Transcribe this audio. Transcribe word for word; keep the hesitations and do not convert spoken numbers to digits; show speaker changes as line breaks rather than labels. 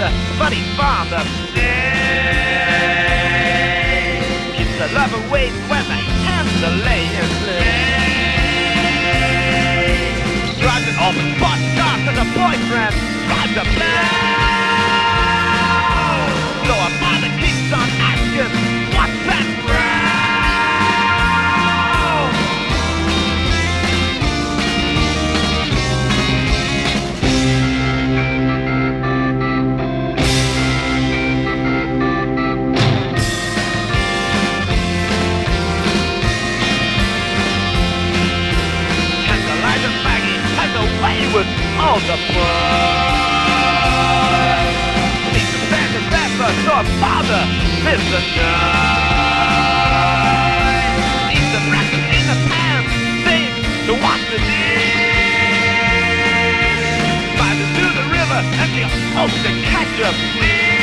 funny father stay. Keeps the lover waiting when they end the lay and play. Drives an open sports car to the boyfriend drives a blow. So her father keeps on asking, what's that row? With all the blood, needs a Santa Santa, so her father lives the night. Needs a breakfast in the pan, things to wash the dish. Flies into the river and she hopes to catch a fish.